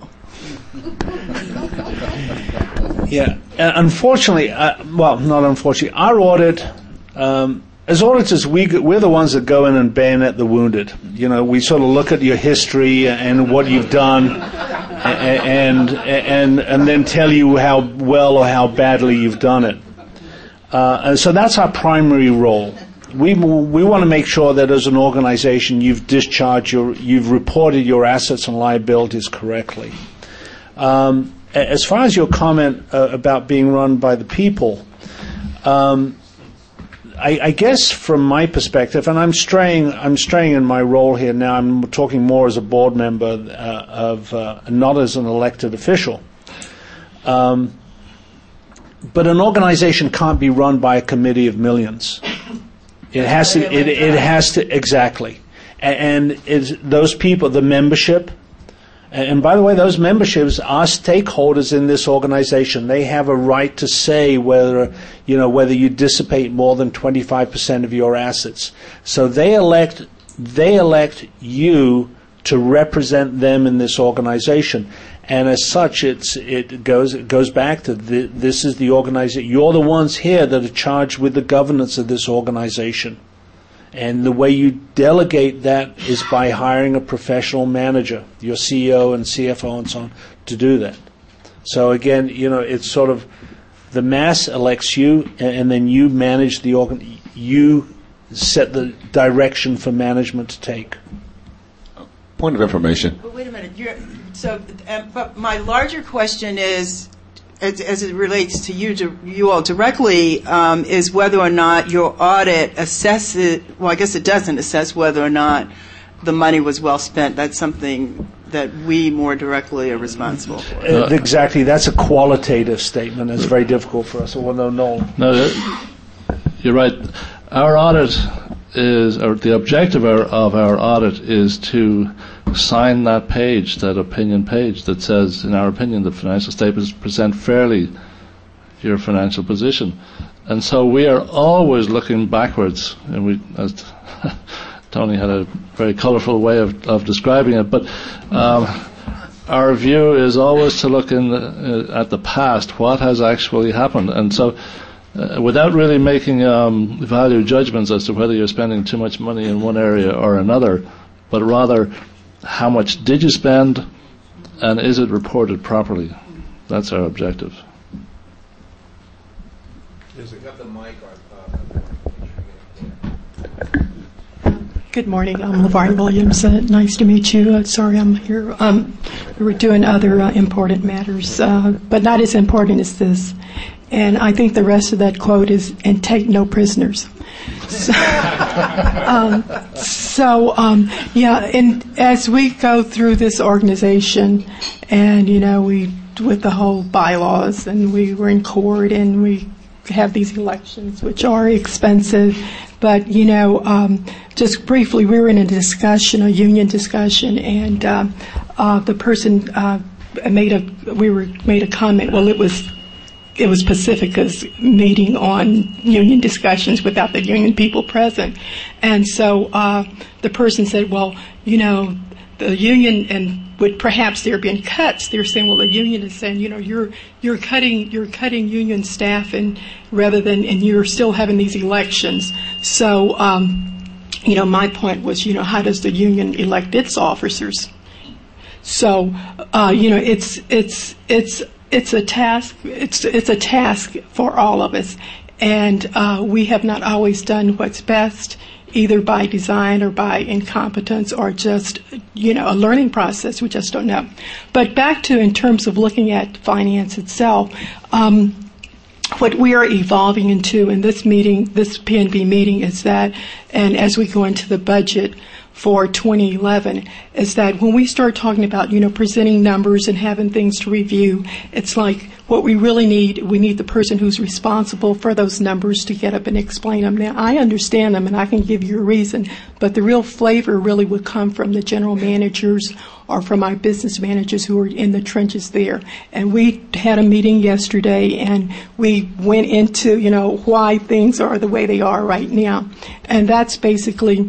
Speaker 1: Yeah, uh, unfortunately, uh, well, not unfortunately, our audit. Um, as auditors, we we're the ones that go in and bayonet the wounded. You know, we sort of look at your history and what you've done, and and and then tell you how well or how badly you've done it. Uh, and so that's our primary role. We we want to make sure that as an organization you've discharged your, you've reported your assets and liabilities correctly. Um, as far as your comment uh, about being run by the people. Um, I, I guess from my perspective, and I'm straying, I'm straying in my role here now. I'm talking more as a board member uh, of, uh, not as an elected official. Um, but an organization can't be run by a committee of millions. It has to. It, it has to exactly, and it's those people, the membership. And by the way, those memberships are stakeholders in this organization. They have a right to say whether, you know, whether you dissipate more than twenty-five percent of your assets. So they elect, they elect you to represent them in this organization. And as such, it's, it goes, it goes back to the, this is the organization. You're the ones here that are charged with the governance of this organization. And the way you delegate that is by hiring a professional manager, your C E O and C F O and so on, to do that. So again, you know, it's sort of the mass elects you, and, and then you manage the organ. You set the direction for management to take.
Speaker 11: Point of information.
Speaker 13: Well, wait a minute. You're, so, um, but my larger question is, As, as it relates to you, to you all directly, um, is whether or not your audit assesses. Well, I guess it doesn't assess whether or not the money was well spent. That's something that we more directly are responsible for.
Speaker 1: Uh, exactly. That's a qualitative statement. It's very difficult for us. Well, no, no.
Speaker 3: No, you're right. Our audit is, or the objective of our, of our audit is to sign that page, that opinion page that says, in our opinion, the financial statements present fairly your financial position. And so we are always looking backwards, and we, as Tony had a very colourful way of, of describing it, but um, our view is always to look in the, uh, at the past, what has actually happened. And so uh, without really making um, value judgments as to whether you're spending too much money in one area or another, but rather how much did you spend, and is it reported properly? That's our objective.
Speaker 14: Good morning. I'm LaVarn Williams. Uh, nice to meet you. Uh, sorry I'm here. Um, we were doing other uh, important matters, uh, but not as important as this. And I think the rest of that quote is, and take no prisoners. So, um, so um, yeah, and as we go through this organization, and, you know, we, with the whole bylaws, and we were in court, and we have these elections, which are expensive. But, you know, um, just briefly, we were in a discussion, a union discussion, and uh, uh, the person uh, made a, we were made a comment, well, it was It was Pacifica's meeting on union discussions without the union people present. And so uh, the person said, well, you know, the union, and would perhaps there have been cuts. They're saying, well, the union is saying, you know, you're you're cutting you're cutting union staff, and rather than, and you're still having these elections. So, um, you know, my point was, you know, how does the union elect its officers? So, uh, you know, it's it's it's. It's a task. It's it's a task for all of us, and uh, we have not always done what's best, either by design or by incompetence or just, you know, a learning process. We just don't know. But back to, in terms of looking at finance itself, um, what we are evolving into in this meeting, this P N B meeting, is that, and as we go into the budget for twenty eleven, is that when we start talking about, you know, presenting numbers and having things to review, it's like what we really need, we need the person who's responsible for those numbers to get up and explain them. Now, I understand them and I can give you a reason, but the real flavor really would come from the general managers or from our business managers who are in the trenches there. And we had a meeting yesterday, and we went into, you know, why things are the way they are right now. And that's basically,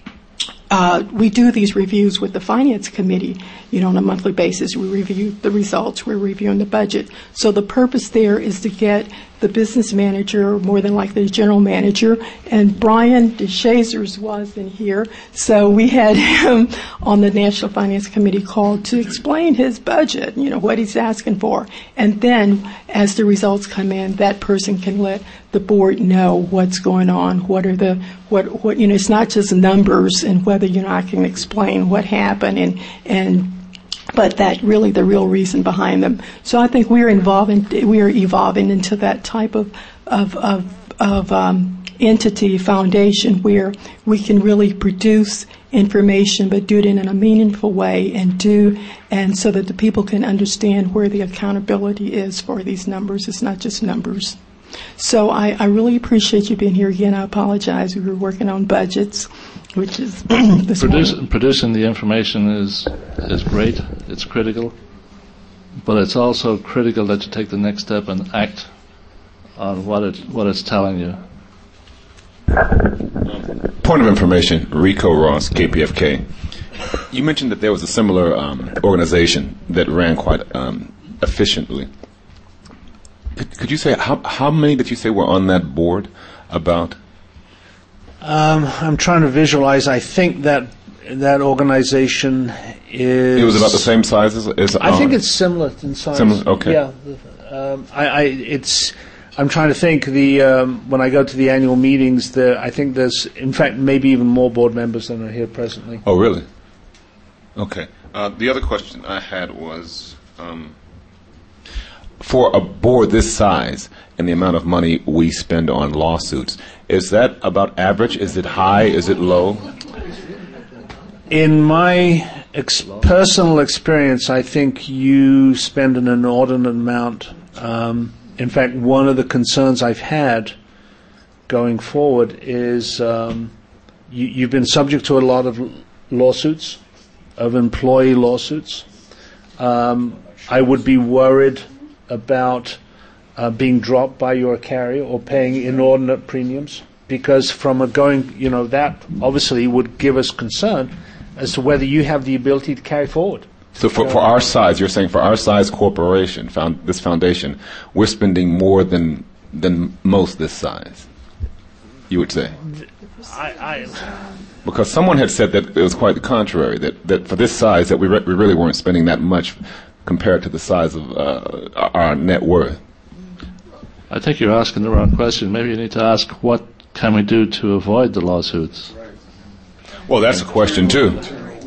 Speaker 14: Uh, we do these reviews with the finance committee, you know, on a monthly basis. We review the results. We're reviewing the budget. So the purpose there is to get the business manager, more than likely the general manager, and Brian DeShazers was in here. So we had him on the National Finance Committee called to explain his budget, you know, what he's asking for. And then as the results come in, that person can let the board know what's going on, what are the, what, what, you know, it's not just numbers and whether, you know, I can explain what happened and, and, but that really the real reason behind them. So I think we're involving, we are evolving into that type of, of, of, of, um, entity, foundation, where we can really produce information, but do it in a meaningful way, and do and so that the people can understand where the accountability is for these numbers. It's not just numbers. So I, I really appreciate you being here again. I apologize. We were working on budgets, which is this
Speaker 3: Produce,
Speaker 14: morning.
Speaker 3: Producing the information is is great. It's critical, but it's also critical that you take the next step and act on what it what it's telling you.
Speaker 11: Point of information, Rico Ross, K P F K. You mentioned that there was a similar um, organization that ran quite um, efficiently. Could, could you say how how many did you say were on that board? About?
Speaker 1: Um, I'm trying to visualize. I think that that organization is.
Speaker 11: It was about the same size as. as
Speaker 1: I
Speaker 11: uh,
Speaker 1: think it's similar in size.
Speaker 11: Similar, okay.
Speaker 1: Yeah. Um, I, I it's. I'm trying to think. The um, when I go to the annual meetings, there I think there's, in fact, maybe even more board members than are here presently.
Speaker 11: Oh, really? Okay. Uh, the other question I had was, um, for a board this size and the amount of money we spend on lawsuits, is that about average? Is it high? Is it low?
Speaker 1: In my ex- personal experience, I think you spend an inordinate amount. Um, in fact, one of the concerns I've had going forward is um, you, you've been subject to a lot of lawsuits, of employee lawsuits. Um, I would be worried about uh, being dropped by your carrier or paying inordinate premiums, because from a going, you know, that obviously would give us concern as to whether you have the ability to carry forward.
Speaker 11: So for, for our size, you're saying for our size corporation, found, this foundation, we're spending more than than most this size, you would say?
Speaker 1: I, I,
Speaker 11: because someone had said that it was quite the contrary, that, that for this size that we, re- we really weren't spending that much compared to the size of uh, our net worth.
Speaker 3: I think you're asking the wrong question. Maybe you need to ask, what can we do to avoid the lawsuits?
Speaker 11: Well, that's a question too.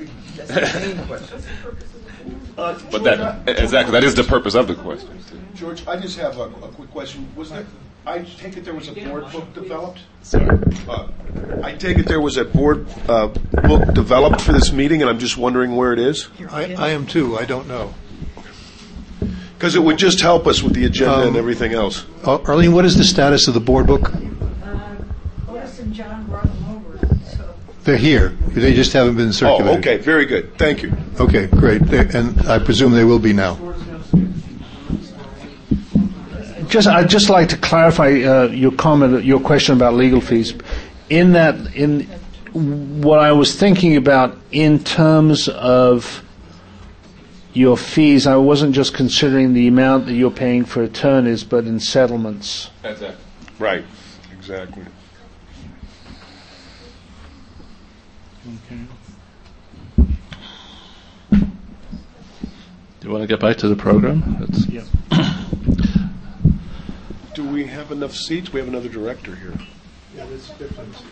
Speaker 11: But that exactly that is the purpose of the question.
Speaker 12: George, I just have a, a quick question. Was there? I take it there was a board book developed. Sorry. Uh, I take it there was a board uh, book developed for this meeting, and I'm just wondering where it is.
Speaker 5: I, I am too. I don't know.
Speaker 12: Because it would just help us with the agenda
Speaker 5: Um,
Speaker 12: and everything else.
Speaker 5: Uh, Arlene, what is the status of the board book?
Speaker 15: Otis and John brought them over. So.
Speaker 5: They're here. They just haven't been circulated.
Speaker 12: Oh, okay. Very good. Thank you.
Speaker 5: Okay, great. They, and I presume they will be now.
Speaker 1: Just, I'd just like to clarify uh, your comment, your question about legal fees. In that, in what I was thinking about in terms of your fees, I wasn't just considering the amount that you're paying for attorneys, but in settlements.
Speaker 12: Exactly. Right. Exactly.
Speaker 3: Okay. Do you want to get back to the program? It's
Speaker 1: yeah.
Speaker 12: Do we have enough seats? We have another director here.
Speaker 5: Yeah, there's fifteen seats.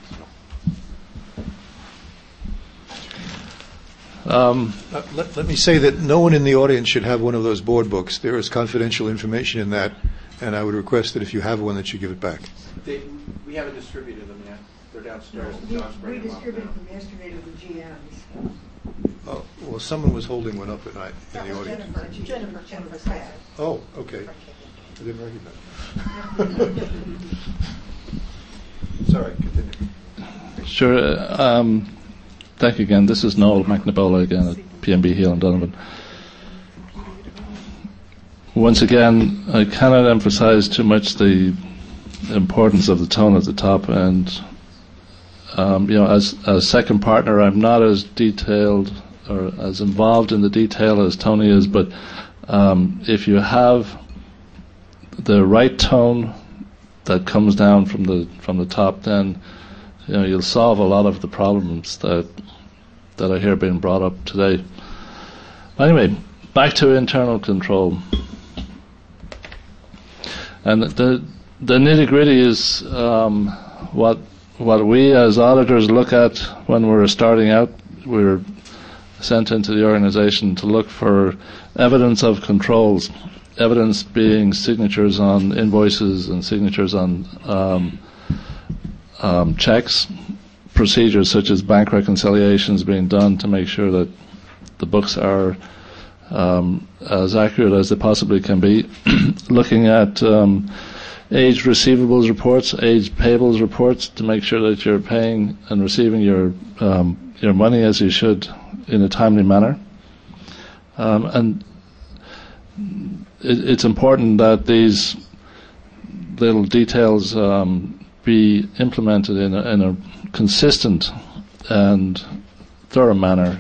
Speaker 3: Um,
Speaker 5: uh, let, let me say that no one in the audience should have one of those board books. There is confidential information in that, and I would request that if you have one, that you give it back.
Speaker 16: They, we haven't distributed them yet. They're downstairs.
Speaker 15: We,
Speaker 16: John's
Speaker 15: we
Speaker 16: bringing them up
Speaker 15: distributed
Speaker 16: now.
Speaker 15: them yesterday to the G Ms.
Speaker 5: Oh, well, someone was holding one up at night in
Speaker 15: That
Speaker 5: the
Speaker 15: was
Speaker 5: audience.
Speaker 15: Jennifer. Jennifer, Jennifer Pratt.
Speaker 5: Oh, okay. I didn't recognize. Sorry, continue.
Speaker 3: Sure. uh, Um, thank you again. This is Noel McNabola again at P M B Heel and Donovan. Once again, I cannot emphasize too much the importance of the tone at the top, and um, you know, as as second partner, I'm not as detailed or as involved in the detail as Tony is, but um, if you have the right tone that comes down from the from the top, then you know you'll solve a lot of the problems that that are here being brought up today. Anyway, back to internal control, and the the nitty gritty is um, what what we as auditors look at when we're starting out. We're sent into the organization to look for evidence of controls. Evidence being signatures on invoices and signatures on um, um, checks, procedures such as bank reconciliations being done to make sure that the books are um, as accurate as they possibly can be. Looking at um, aged receivables reports, aged payables reports to make sure that you're paying and receiving your um, your money as you should in a timely manner. Um, and it, it's important that these little details um, be implemented in a, in a consistent and thorough manner.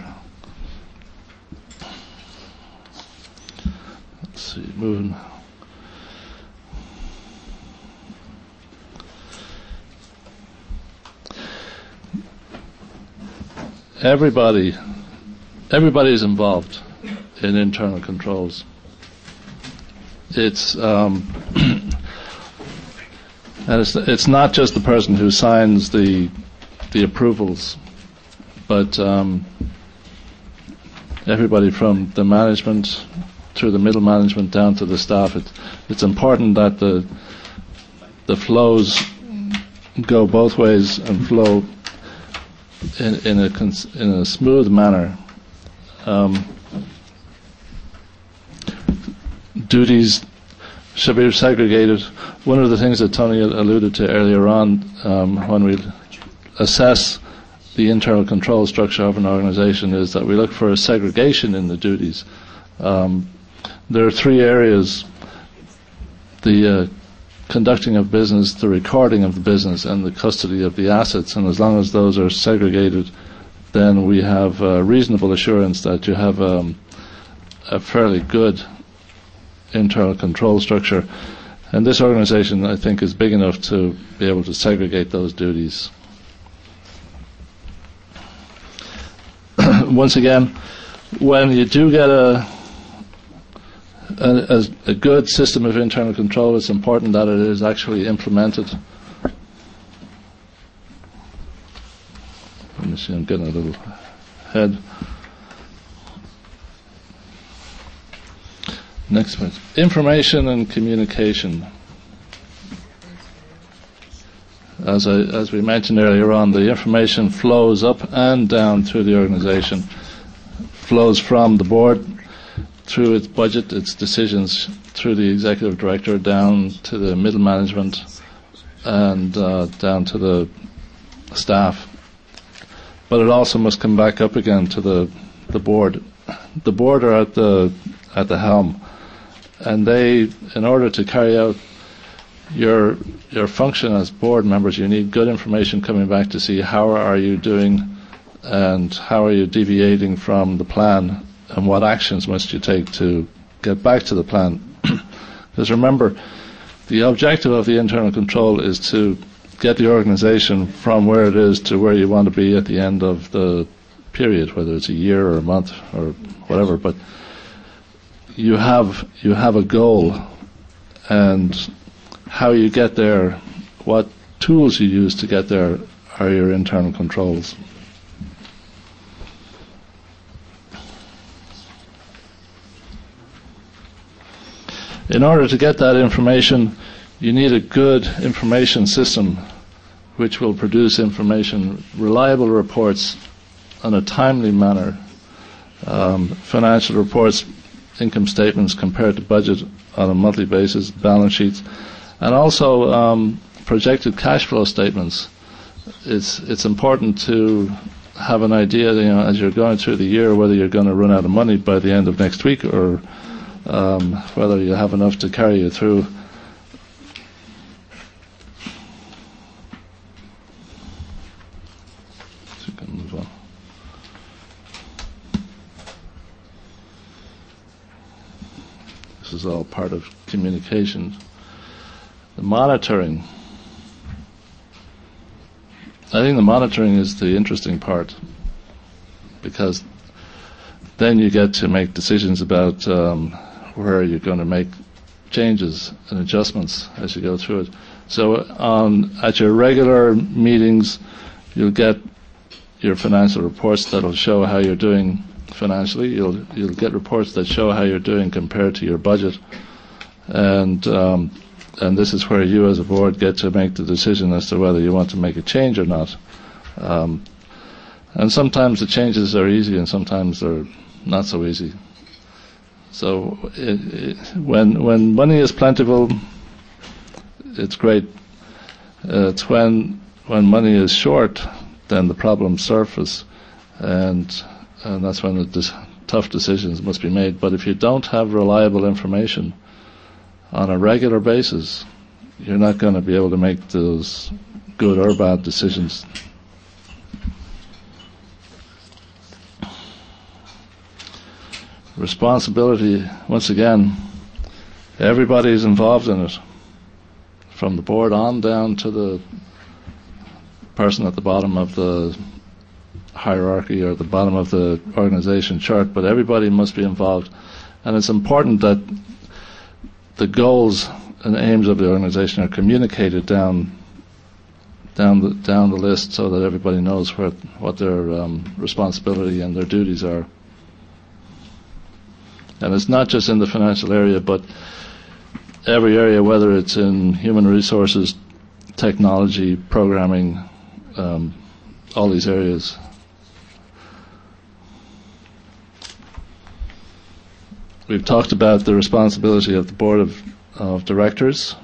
Speaker 3: Let's see, moving. Everybody, everybody is involved in internal controls. It's um, and it's it's not just the person who signs the the approvals, but um, everybody from the management through the middle management down to the staff. It, it's important that the the flows go both ways and flow in, in a cons- in a smooth manner. Um, duties should be segregated. One of the things that Tony alluded to earlier on, um, when we assess the internal control structure of an organization, is that we look for a segregation in the duties. Um, there are three areas: the uh, conducting of business, the recording of the business, and the custody of the assets. And as long as those are segregated, then we have uh, reasonable assurance that you have um, a fairly good internal control structure. And this organization, I think, is big enough to be able to segregate those duties. Once again, when you do get a A, a, a good system of internal control, it's important that it is actually implemented. Let me see, I'm getting a little ahead. Next one. Information and communication. As I, as we mentioned earlier on, the information flows up and down through the organization. Flows from the board through its budget, its decisions, through the executive director, down to the middle management, and uh, down to the staff. But it also must come back up again to the the board. The board are at the at the helm, and they, in order to carry out your your function as board members, you need good information coming back to see how are you doing, and how are you deviating from the plan, and what actions must you take to get back to the plan. Because remember, the objective of the internal control is to get the organization from where it is to where you want to be at the end of the period, whether it's a year or a month or whatever. But you have you have a goal, and how you get there, what tools you use to get there, are your internal controls. In order to get that information, you need a good information system which will produce information, reliable reports in a timely manner, um, financial reports, income statements compared to budget on a monthly basis, balance sheets, and also um, projected cash flow statements. It's it's important to have an idea, you know, as you're going through the year, whether you're going to run out of money by the end of next week, or Um, whether you have enough to carry you through. So you can move on. This is all part of communication. The monitoring. I think the monitoring is the interesting part, because then you get to make decisions about um, where you're going to make changes and adjustments as you go through it. So um, at your regular meetings, you'll get your financial reports that will show how you're doing financially. You'll you'll get reports that show how you're doing compared to your budget, and um, and this is where you as a board get to make the decision as to whether you want to make a change or not, Um, and sometimes the changes are easy, and sometimes they're not so easy. So it, it, when when money is plentiful, it's great. Uh, it's when when money is short, then the problems surface, and and that's when the dis- tough decisions must be made. But if you don't have reliable information on a regular basis, you're not going to be able to make those good or bad decisions. Responsibility, once again, everybody's involved in it, from the board on down to the person at the bottom of the hierarchy or the bottom of the organization chart, but everybody must be involved. And it's important that the goals and aims of the organization are communicated down down the down the list so that everybody knows what what their um, responsibility and their duties are. And it's not just in the financial area, but every area, whether it's in human resources, technology, programming, um, all these areas. We've talked about the responsibility of the board of, of directors,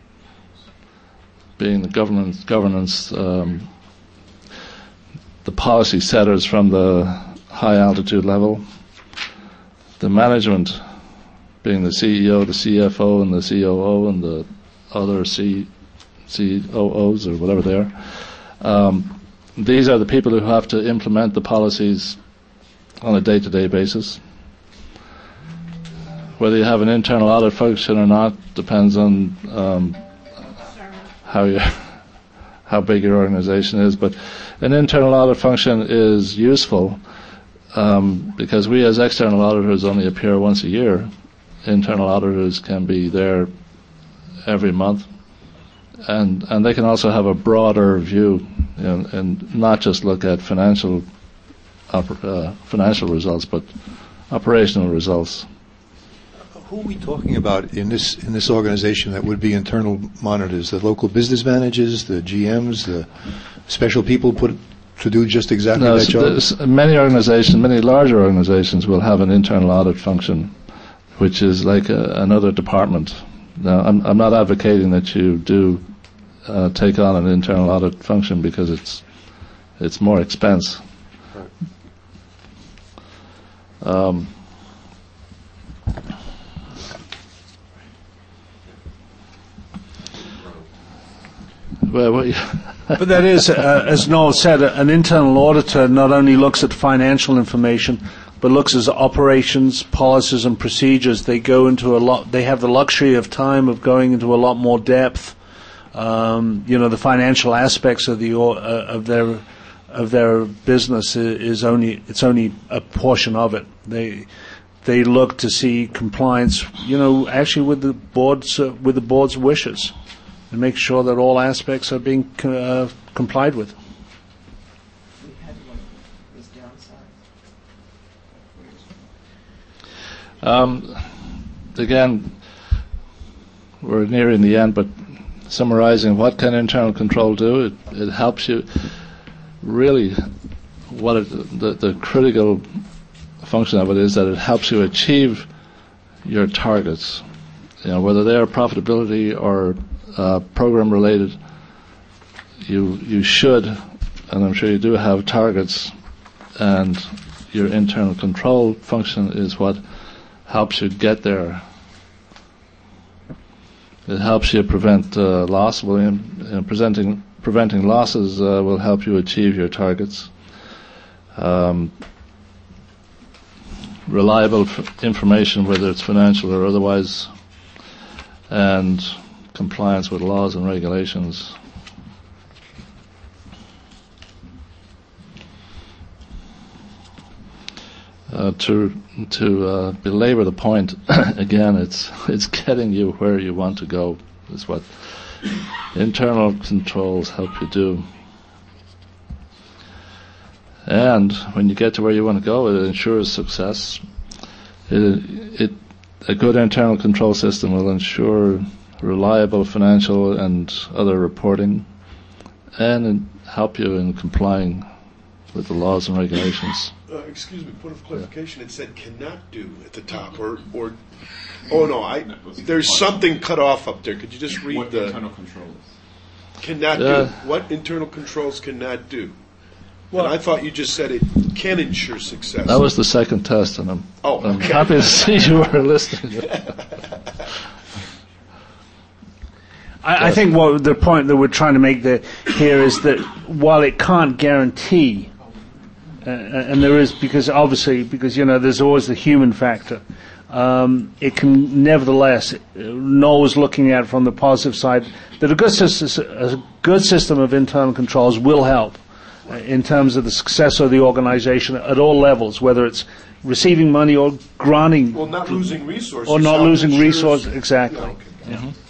Speaker 3: being the governance, governance um, the policy setters from the high altitude level. The management, being the C E O, the C F O, and the C O O, and the other C, C O Os, or whatever they are. Um, these are the people who have to implement the policies on a day-to-day basis. Whether you have an internal audit function or not depends on um, how you, how big your organization is. But an internal audit function is useful um, because we as external auditors only appear once a year. Internal auditors can be there every month, and and they can also have a broader view, you know, and not just look at financial oper- uh, financial results, but operational results.
Speaker 5: Who are we talking about in this in this organization that would be internal monitors? The local business managers, the G Ms, the special people put to do just exactly
Speaker 3: no,
Speaker 5: that job?
Speaker 3: s- Many organizations, many larger organizations, will have an internal audit function, which is like a, another department. Now, I'm, I'm not advocating that you do uh, take on an internal audit function because it's it's more expense. Um, well, what you
Speaker 1: But that is, uh, as Noel said, an internal auditor not only looks at financial information, but looks at operations, policies, and procedures. They go into a lot. They have the luxury of time of going into a lot more depth. Um, you know, the financial aspects of the uh, of their of their business is only it's only a portion of it. They they look to see compliance. You know, actually with the board's uh, with the board's wishes, and make sure that all aspects are being uh, complied with.
Speaker 3: Um, again, we're nearing the end, but summarizing, what can internal control do? It, it helps you really, what it, the, the critical function of it is that it helps you achieve your targets. You know, whether they are profitability or uh, program related, you you should, and I'm sure you do, have targets, and your internal control function is what helps you get there. It helps you prevent uh, loss. Well, you know, presenting, preventing losses uh, will help you achieve your targets. Um, reliable f- information, whether it's financial or otherwise, and compliance with laws and regulations. Uh, to to uh, belabor the point again, it's it's getting you where you want to go is what internal controls help you do. And when you get to where you want to go, it ensures success. It, it a good internal control system will ensure reliable financial and other reporting, and in, help you in complying with the laws and regulations.
Speaker 12: Uh, excuse me, point of clarification. It said cannot do at the top, or, or oh no, I there's something cut off up there. Could you just read
Speaker 11: what
Speaker 12: the
Speaker 11: internal controls?
Speaker 12: Cannot
Speaker 3: Yeah.
Speaker 12: do. What internal controls cannot do? Well, and I thought you just said it can ensure success.
Speaker 3: That was the second test, and I'm,
Speaker 12: Oh,
Speaker 3: I'm
Speaker 12: okay.
Speaker 3: happy to see you were listening.
Speaker 1: I, I think what the point that we're trying to make there, here is that while it can't guarantee, uh, and there is, because obviously, because, you know, there's always the human factor, um, it can nevertheless, uh, Noel looking at it from the positive side, that a good, system, a good system of internal controls will help uh, in terms of the success of the organization at all levels, whether it's receiving money or granting,
Speaker 12: Well, not losing resources.
Speaker 1: or not losing
Speaker 12: ensures-
Speaker 1: resources, exactly.
Speaker 12: Yeah, okay.
Speaker 1: Mhm.